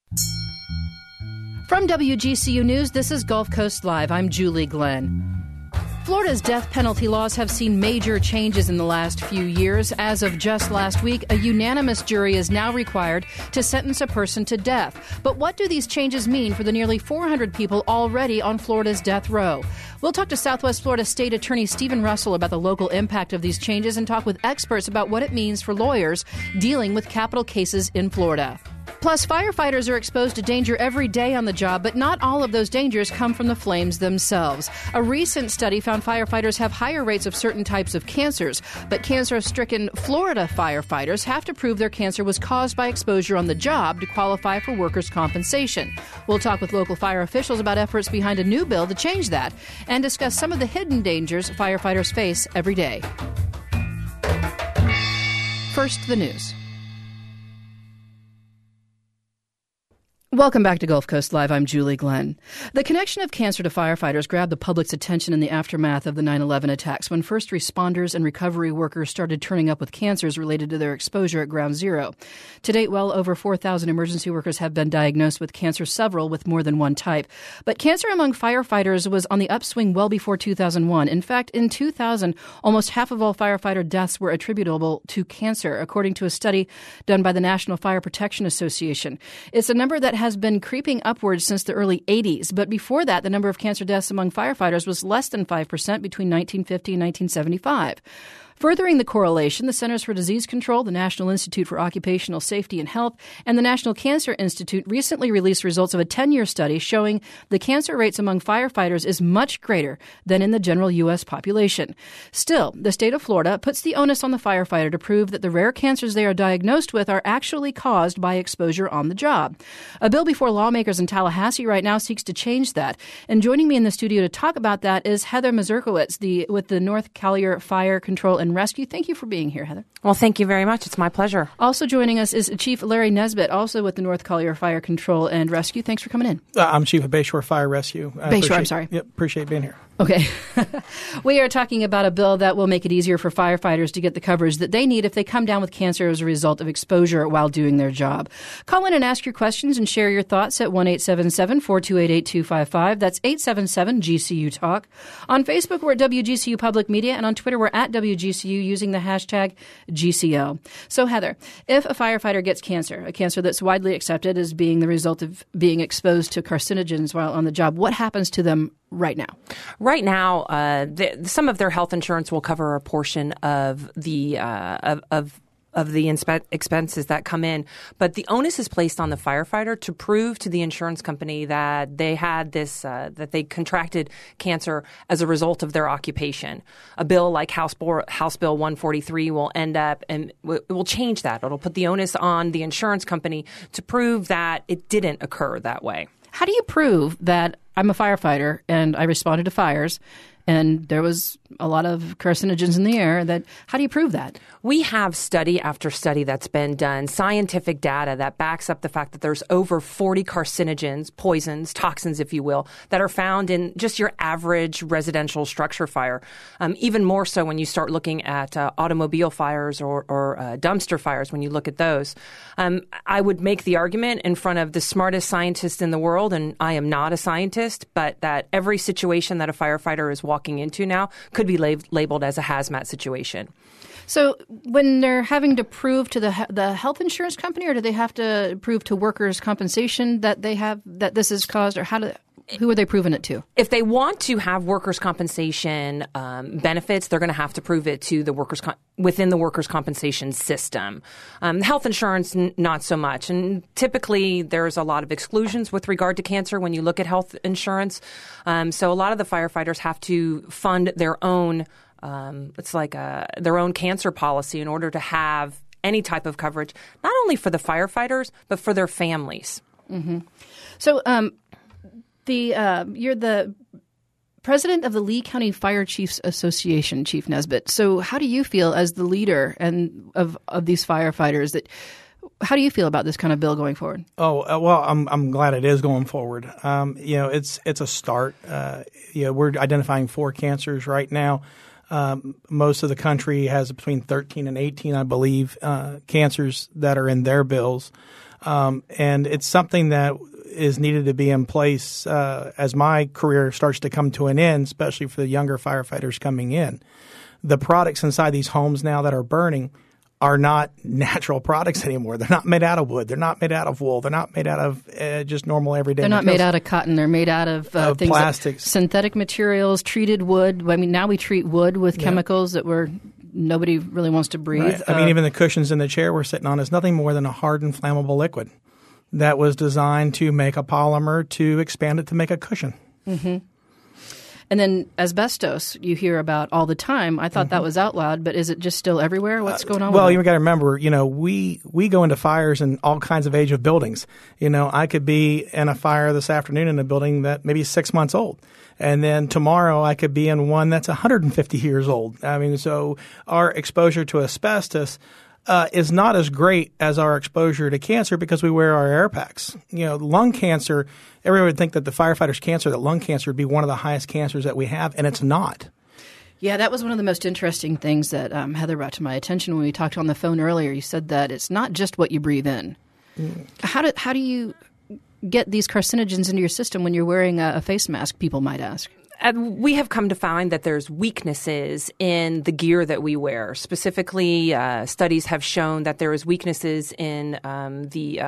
From WGCU News, this is Gulf Coast Live. I'm Julie Glenn. Florida's death penalty laws have seen major changes in the last few years. As of just last week, a unanimous jury is now required to sentence a person to death. But what do these changes mean for the nearly 400 people already on Florida's death row? We'll talk to Southwest Florida State Attorney Stephen Russell about the local impact of these changes and talk with experts about what it means for lawyers dealing with capital cases in Florida. Plus, firefighters are exposed to danger every day on the job, but not all of those dangers come from the flames themselves. A recent study found firefighters have higher rates of certain types of cancers, but cancer-stricken Florida firefighters have to prove their cancer was caused by exposure on the job to qualify for workers' compensation. We'll talk with local fire officials about efforts behind a new bill to change that and discuss some of the hidden dangers firefighters face every day. First, the news. Welcome back to Gulf Coast Live. I'm Julie Glenn. The connection of cancer to firefighters grabbed the public's attention in the aftermath of the 9/11 attacks when first responders and recovery workers started turning up with cancers related to their exposure at Ground Zero. To date, well over 4,000 emergency workers have been diagnosed with cancer, several with more than one type. But cancer among firefighters was on the upswing well before 2001. In fact, in 2000, almost half of all firefighter deaths were attributable to cancer, according to a study done by the National Fire Protection Association. It's a number that has been creeping upwards since the early 80s, but before that, the number of cancer deaths among firefighters was less than 5% between 1950 and 1975. Furthering the correlation, the Centers for Disease Control, the National Institute for Occupational Safety and Health, and the National Cancer Institute recently released results of a 10-year study showing the cancer rates among firefighters is much greater than in the general U.S. population. Still, the state of Florida puts the onus on the firefighter to prove that the rare cancers they are diagnosed with are actually caused by exposure on the job. A bill before lawmakers in Tallahassee right now seeks to change that. And joining me in the studio to talk about that is Heather Mazurkowitz, with the North Collier Fire Control and Rescue. Thank you for being here, Heather. Well, thank you very much. It's my pleasure. Also joining us is Chief Larry Nesbitt, also with the North Collier Fire Control and Rescue. Thanks for coming in. I'm Chief of Bayshore Fire Rescue. Yep, appreciate being here. Okay. We are talking about a bill that will make it easier for firefighters to get the coverage that they need if they come down with cancer as a result of exposure while doing their job. Call in and ask your questions and share your thoughts at 1-877-428-8255. That's 877-GCU Talk. On Facebook, we're at WGCU Public Media, and on Twitter, we're at WGCU using the hashtag GCO. So, Heather, if a firefighter gets cancer, a cancer that's widely accepted as being the result of being exposed to carcinogens while on the job, what happens to them right now? Right now, some of their health insurance will cover a portion of the expenses that come in, but the onus is placed on the firefighter to prove to the insurance company that they had this, that they contracted cancer as a result of their occupation. A bill like House Bill 143 will end up and will change that. It'll put the onus on the insurance company to prove that it didn't occur that way. How do you prove that I'm a firefighter and I responded to fires and there was a lot of carcinogens in the air? How do you prove that? We have study after study that's been done, scientific data that backs up the fact that there's over 40 carcinogens, poisons, toxins, if you will, that are found in just your average residential structure fire. Even more so when you start looking at automobile fires or dumpster fires, when you look at those. I would make the argument in front of the smartest scientist in the world, and I am not a scientist, but that every situation that a firefighter is walking into now could be labeled as a hazmat situation. So when they're having to prove to the health insurance company, or do they have to prove to workers' compensation that this is caused, or who are they proving it to? If they want to have workers' compensation benefits, they're going to have to prove it to the within the workers' compensation system. Health insurance, not so much. And typically, there's a lot of exclusions with regard to cancer when you look at health insurance. So a lot of the firefighters have to fund their own their own cancer policy in order to have any type of coverage, not only for the firefighters, but for their families. Mm-hmm. So you're the president of the Lee County Fire Chiefs Association, Chief Nesbitt. So how do you feel as the leader of these firefighters? How do you feel about this kind of bill going forward? Well, I'm glad it is going forward. It's a start. We're identifying 4 cancers right now. Most of the country has between 13 and 18, I believe, cancers that are in their bills. And it's something that is needed to be in place as my career starts to come to an end, especially for the younger firefighters coming in. The products inside these homes now that are burning are not natural products anymore. They're not made out of wood. They're not made out of wool. They're not made out of just normal everyday materials. They're not made out of cotton. They're made out of things plastics. Like synthetic materials, treated wood. I mean, now we treat wood with chemicals that nobody really wants to breathe. Right. I mean, even the cushions in the chair we're sitting on is nothing more than a hardened, flammable liquid that was designed to make a polymer to expand it to make a cushion. Mm-hmm. And then asbestos you hear about all the time. I thought that was outlawed, but is it just still everywhere? What's going on with it? Well, you got to remember, we go into fires in all kinds of age of buildings. I could be in a fire this afternoon in a building that maybe is 6 months old. And then tomorrow I could be in one that's 150 years old. I mean, so our exposure to asbestos is not as great as our exposure to cancer because we wear our air packs. Lung cancer, everyone would think that the firefighter's cancer, that lung cancer would be one of the highest cancers that we have, and it's not. Yeah, that was one of the most interesting things that Heather brought to my attention when we talked on the phone earlier. You said that it's not just what you breathe in. How do you get these carcinogens into your system when you're wearing a face mask, people might ask? We have come to find that there's weaknesses in the gear that we wear. Specifically, studies have shown that there is weaknesses in the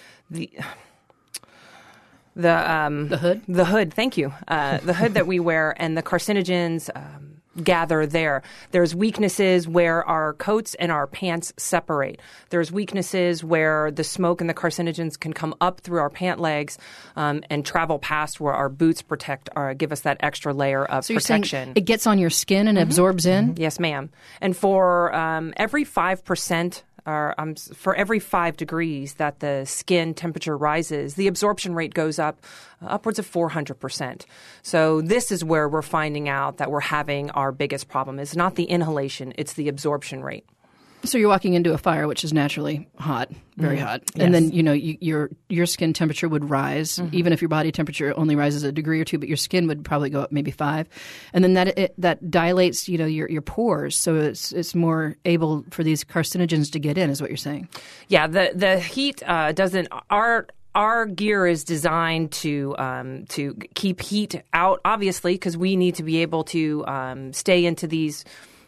hood? The hood, thank you. The hood that we wear and the carcinogens gather there. There's weaknesses where our coats and our pants separate. There's weaknesses where the smoke and the carcinogens can come up through our pant legs and travel past where our boots give us that extra layer of protection. Saying it gets on your skin and absorbs in? Yes, ma'am. And for every 5%, for every 5 degrees that the skin temperature rises, the absorption rate goes up upwards of 400%. So this is where we're finding out that we're having our biggest problem. It's not the inhalation, it's the absorption rate. So you're walking into a fire, which is naturally hot, very hot, and then your skin temperature would rise, even if your body temperature only rises a degree or two, but your skin would probably go up maybe 5, and then that dilates your pores, so it's more able for these carcinogens to get in, is what you're saying. Yeah, the heat doesn't. Our gear is designed to keep heat out, obviously, because we need to be able to stay into these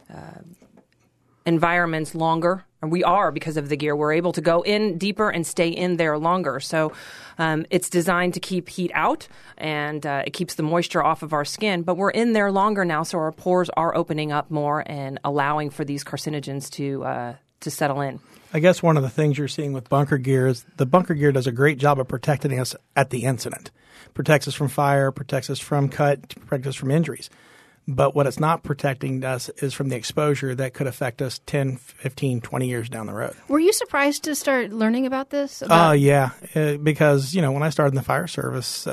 environments longer, and we are because of the gear. We're able to go in deeper and stay in there longer. So it's designed to keep heat out, and it keeps the moisture off of our skin. But we're in there longer now, so our pores are opening up more and allowing for these carcinogens to settle in. I guess one of the things you're seeing with bunker gear is the bunker gear does a great job of protecting us at the incident. Protects us from fire, protects us from cut, protects us from injuries. But what it's not protecting us is from the exposure that could affect us 10, 15, 20 years down the road. Were you surprised to start learning about this? Yeah, because, when I started in the fire service,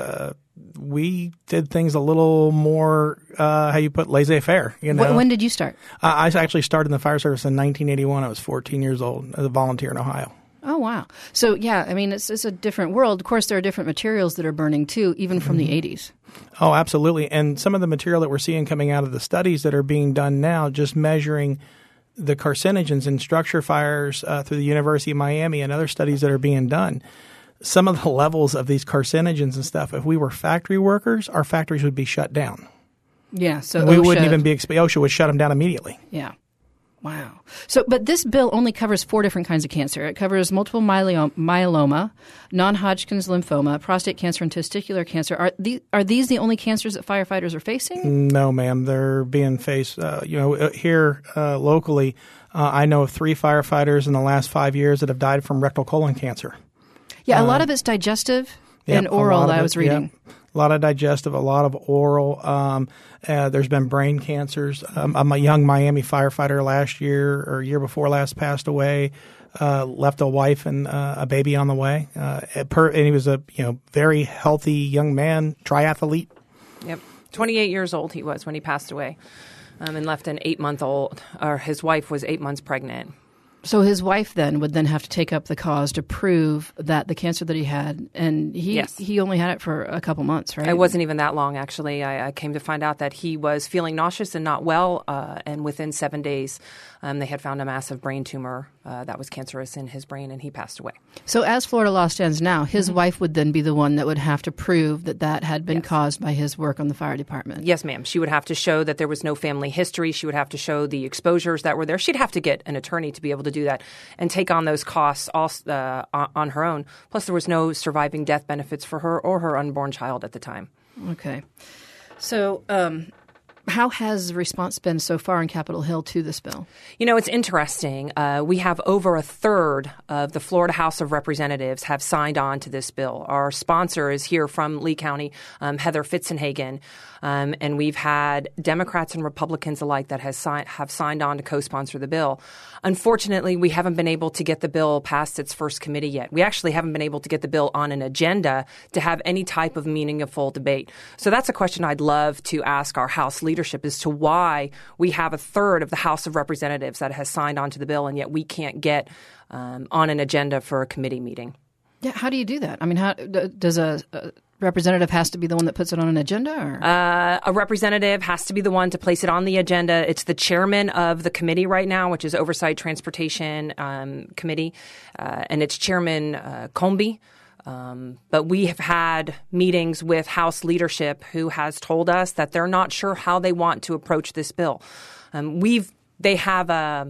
we did things a little more, laissez-faire. When did you start? I actually started in the fire service in 1981. I was 14 years old as a volunteer in Ohio. Oh, wow. So, yeah, I mean, it's a different world. Of course, there are different materials that are burning, too, even from the 80s. Oh, absolutely. And some of the material that we're seeing coming out of the studies that are being done now, just measuring the carcinogens in structure fires through the University of Miami and other studies that are being done, some of the levels of these carcinogens and stuff, if we were factory workers, our factories would be shut down. Yeah. So we wouldn't even be OSHA would shut them down immediately. Yeah. Wow. So, but this bill only covers 4 different kinds of cancer. It covers multiple myeloma, non-Hodgkin's lymphoma, prostate cancer, and testicular cancer. Are these the only cancers that firefighters are facing? No, ma'am. They're being faced, here locally. I know of 3 firefighters in the last 5 years that have died from rectal colon cancer. Yeah, a lot of it's digestive and oral, I was reading. Yep. A lot of digestive, a lot of oral. There's been brain cancers. A young Miami firefighter last year or year before last passed away, left a wife and a baby on the way. And he was a very healthy young man, triathlete. Yep, 28 years old he was when he passed away, and left an 8-month-old. Or his wife was 8 months pregnant. So his wife then would then have to take up the cause to prove that the cancer that he had, and he only had it for a couple months, right? It wasn't even that long, actually. I came to find out that he was feeling nauseous and not well, and within 7 days they had found a massive brain tumor that was cancerous in his brain, and he passed away. So as Florida law stands now, his wife would then be the one that would have to prove that had been caused by his work on the fire department. Yes, ma'am. She would have to show that there was no family history. She would have to show the exposures that were there. She'd have to get an attorney to be able to do that and take on those costs on her own. Plus, there was no surviving death benefits for her or her unborn child at the time. Okay. So how has the response been so far in Capitol Hill to this bill? You know, it's interesting. We have over a third of the Florida House of Representatives have signed on to this bill. Our sponsor is here from Lee County, Heather Fitzenhagen. And we've had Democrats and Republicans alike that have signed on to co-sponsor the bill. Unfortunately, we haven't been able to get the bill past its first committee yet. We actually haven't been able to get the bill on an agenda to have any type of meaningful debate. So that's a question I'd love to ask our House leadership as to why we have a third of the House of Representatives that has signed on to the bill, and yet we can't get on an agenda for a committee meeting. Yeah, how do you do that? I mean, how does a representative has to be the one that puts it on an agenda? Or? A representative has to be the one to place it on the agenda. It's the chairman of the committee right now, which is Oversight Transportation Committee, and it's Chairman Comby. But we have had meetings with House leadership who has told us that they're not sure how they want to approach this bill. They have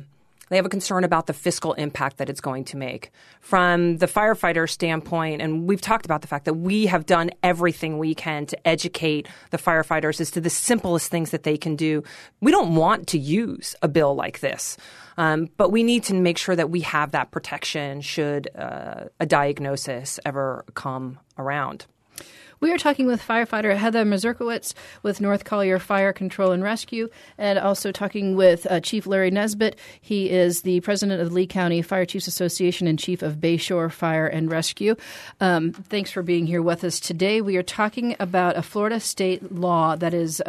a concern about the fiscal impact that it's going to make. From the firefighter standpoint, and we've talked about the fact that we have done everything we can to educate the firefighters as to the simplest things that they can do. We don't want to use a bill like this, but we need to make sure that we have that protection should a diagnosis ever come around. We are talking with firefighter Heather Mazurkowicz with North Collier Fire Control and Rescue, and also talking with Chief Larry Nesbitt. He is the president of the Lee County Fire Chiefs Association and chief of Bayshore Fire and Rescue. Thanks for being here with us today. We are talking about a Florida state law that is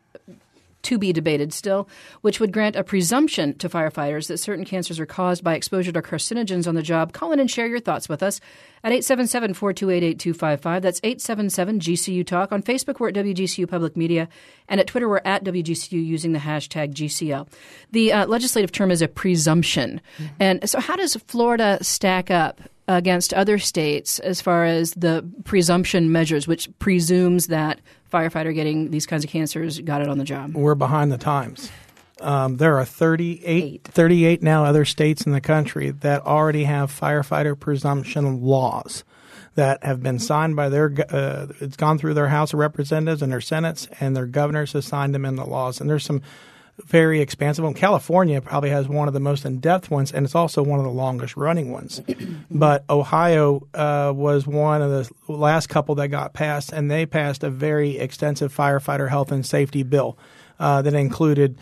to be debated still, which would grant a presumption to firefighters that certain cancers are caused by exposure to carcinogens on the job. Call in and share your thoughts with us at 877-428-8255. That's 877-GCU Talk. On Facebook, we're at WGCU Public Media, and at Twitter, we're at WGCU using the hashtag GCL. The legislative term is a presumption. Mm-hmm. And so how does Florida stack up against other states as far as the presumption measures, which presumes that firefighter getting these kinds of cancers got it on the job? We're behind the times. There are 38 now other states in the country that already have firefighter presumption laws that have been signed by it's gone through their House of Representatives and their Senates, and their governors have signed them into laws. And there's some very expansive ones. California probably has one of the most in-depth ones, and it's also one of the longest-running ones. But Ohio was one of the last couple that got passed, and they passed a very extensive firefighter health and safety bill that included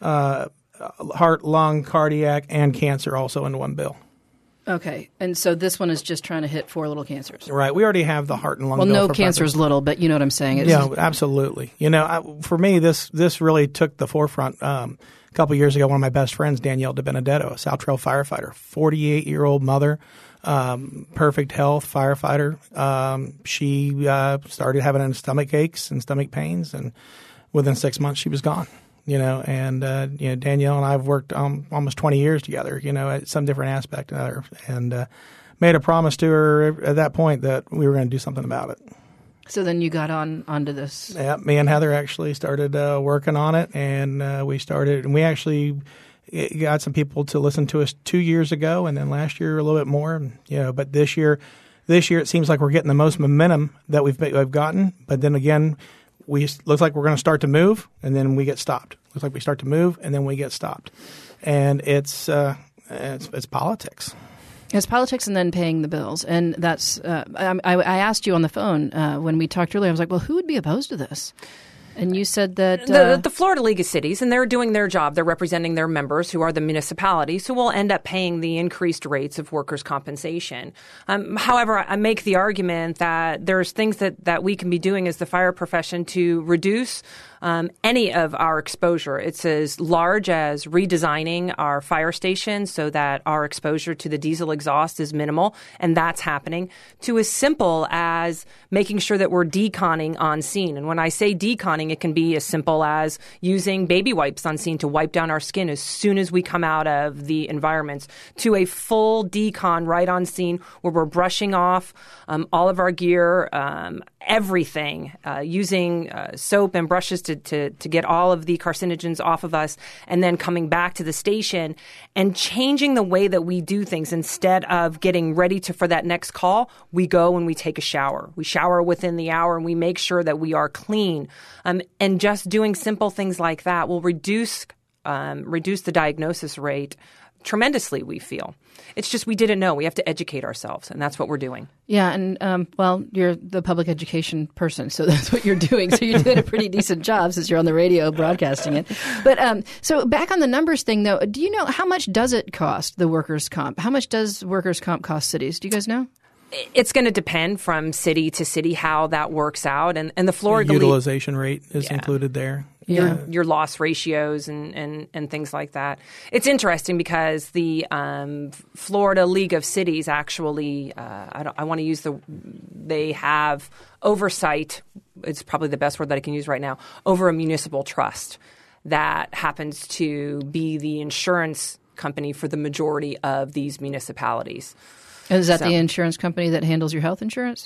heart, lung, cardiac, and cancer also in one bill. Okay. And so this one is just trying to hit 4 little cancers. Right. We already have the heart and lung bill. Well, no cancer's little, but you know what I'm saying. Yeah, absolutely. You know, for me, this really took the forefront. A couple of years ago, one of my best friends, Danielle DiBenedetto, a South Trail firefighter, 48-year-old mother, perfect health firefighter. She started having stomach aches and stomach pains, and within 6 months, she was gone. You know, and Danielle and I have worked almost 20 years together, you know, at some different aspect or another, and made a promise to her at that point that we were going to do something about it. So then you got onto this. Yeah, me and Heather actually started working on it, and we actually got some people to listen to us 2 years ago, and then last year a little bit more, you know, but this year it seems like we're getting the most momentum that we've gotten, but then again, looks like we're going to start to move, and then we get stopped. Looks like we start to move, and then we get stopped. And it's politics. It's politics and then paying the bills. And that's I asked you on the phone when we talked earlier, I was like, well, who would be opposed to this? And you said that the Florida League of Cities, and they're doing their job. They're representing their members, who are the municipalities, who will end up paying the increased rates of workers' compensation. However, I make the argument that there's things that we can be doing as the fire profession to reduce any of our exposure. It's as large as redesigning our fire station so that our exposure to the diesel exhaust is minimal, and that's happening, to as simple as making sure that we're deconning on scene. And when I say deconning, it can be as simple as using baby wipes on scene to wipe down our skin as soon as we come out of the environments, to a full decon right on scene where we're brushing off all of our gear, everything, using soap and brushes to get all of the carcinogens off of us, and then coming back to the station and changing the way that we do things. Instead of getting ready for that next call, we go and we take a shower. We shower within the hour and we make sure that we are clean. And just doing simple things like that will reduce the diagnosis rate tremendously, we feel. It's just we didn't know. We have to educate ourselves, and that's what we're doing. Yeah, and well, you're the public education person, so that's what you're doing. So you're doing a pretty decent job since you're on the radio broadcasting it. But so back on the numbers thing, though, do you know how much does it cost, the workers' comp? How much does workers' comp cost cities? Do you guys know? It's going to depend from city to city how that works out. And the Florida utilization rate is included there. Your loss ratios and things like that. It's interesting because the Florida League of Cities actually, they have oversight. It's probably the best word that I can use right now, over a municipal trust that happens to be the insurance company for the majority of these municipalities. Is that the insurance company that handles your health insurance?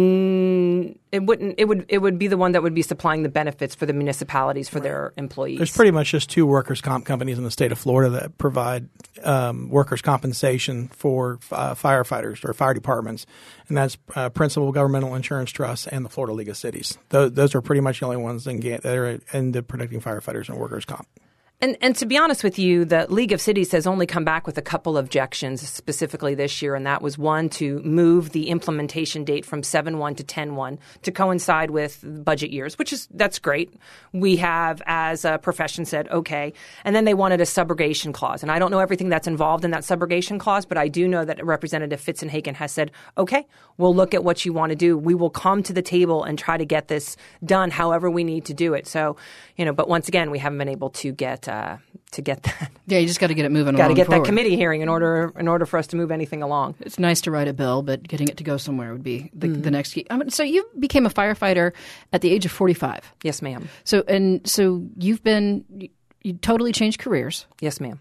It wouldn't. It would be the one that would be supplying the benefits for the municipalities for their employees. There's pretty much just two workers' comp companies in the state of Florida that provide workers' compensation for firefighters or fire departments, and that's Principal Governmental Insurance Trust and the Florida League of Cities. Those are pretty much the only ones that are into protecting firefighters and workers' comp. And to be honest with you, the League of Cities has only come back with a couple of objections specifically this year, and that was one, to move the implementation date from 7/1 to 10/1 to coincide with budget years, that's great. We have, as a profession, said okay. And then they wanted a subrogation clause. And I don't know everything that's involved in that subrogation clause, but I do know that Representative Fitzenhagen has said, okay, we'll look at what you want to do. We will come to the table and try to get this done however we need to do it. So, but once again, we haven't been able to get that. Yeah, you just got to get it moving. Got to get that committee hearing in order for us to move anything along. It's nice to write a bill, but getting it to go somewhere would be the next key. So you became a firefighter at the age of 45. Yes, ma'am. So you totally changed careers. Yes, ma'am.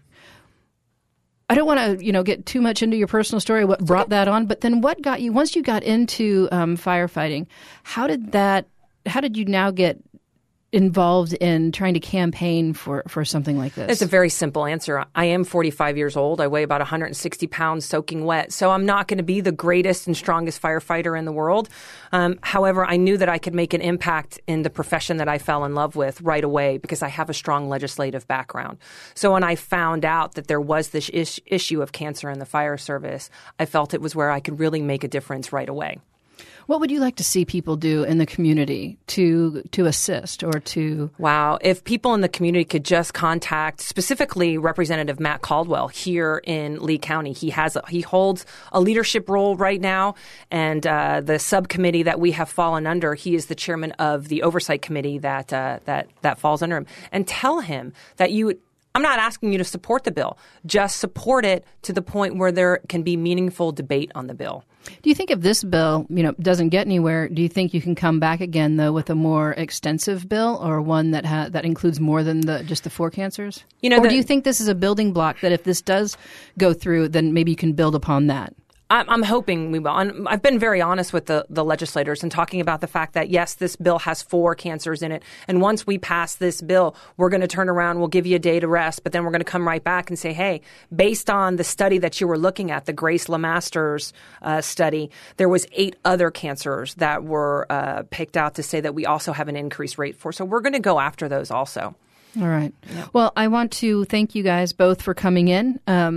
I don't want to, get too much into your personal story, what brought that on, but then what got you, once you got into firefighting, how did you now get involved in trying to campaign for something like this? It's a very simple answer. I am 45 years old. I weigh about 160 pounds soaking wet. So I'm not going to be the greatest and strongest firefighter in the world. However, I knew that I could make an impact in the profession that I fell in love with right away because I have a strong legislative background. So when I found out that there was this issue of cancer in the fire service, I felt it was where I could really make a difference right away. What would you like to see people do in the community to assist or to? Wow. If people in the community could just contact specifically Representative Matt Caldwell here in Lee County. He holds a leadership role right now, and the subcommittee that we have fallen under, he is the chairman of the oversight committee that falls under him. And tell him that I'm not asking you to support the bill. Just support it to the point where there can be meaningful debate on the bill. Do you think if this bill, doesn't get anywhere, do you think you can come back again, though, with a more extensive bill or one that includes more than just the 4 cancers? Or do you think this is a building block that if this does go through, then maybe you can build upon that? I'm hoping we will. And I've been very honest with the legislators and talking about the fact that, yes, this bill has 4 cancers in it. And once we pass this bill, we're going to turn around, we'll give you a day to rest, but then we're going to come right back and say, hey, based on the study that you were looking at, the Grace LeMaster's study, there was 8 other cancers that were picked out to say that we also have an increased rate for. So we're going to go after those also. All right. Yep. Well, I want to thank you guys both for coming in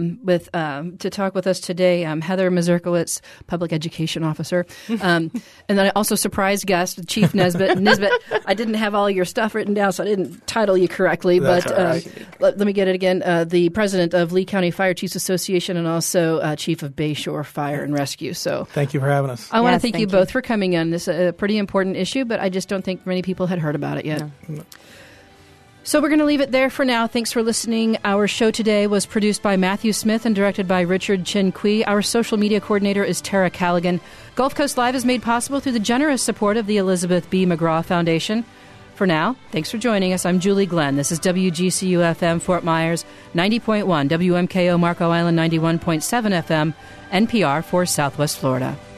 to talk with us today. Heather Mazurkowitz, Public Education Officer, and then I also surprise guest, Chief Nisbet. I didn't have all your stuff written down, so I didn't title you correctly. That's but all right. let me get it again. The President of Lee County Fire Chiefs Association and also Chief of Bayshore Fire and Rescue. So thank you for having us. I want to thank you both for coming in. This is a pretty important issue, but I just don't think many people had heard about it yet. No. So we're going to leave it there for now. Thanks for listening. Our show today was produced by Matthew Smith and directed by Richard Chin Kui. Our social media coordinator is Tara Callaghan. Gulf Coast Live is made possible through the generous support of the Elizabeth B. McGraw Foundation. For now, thanks for joining us. I'm Julie Glenn. This is WGCU-FM Fort Myers, 90.1, WMKO Marco Island 91.7 FM, NPR for Southwest Florida.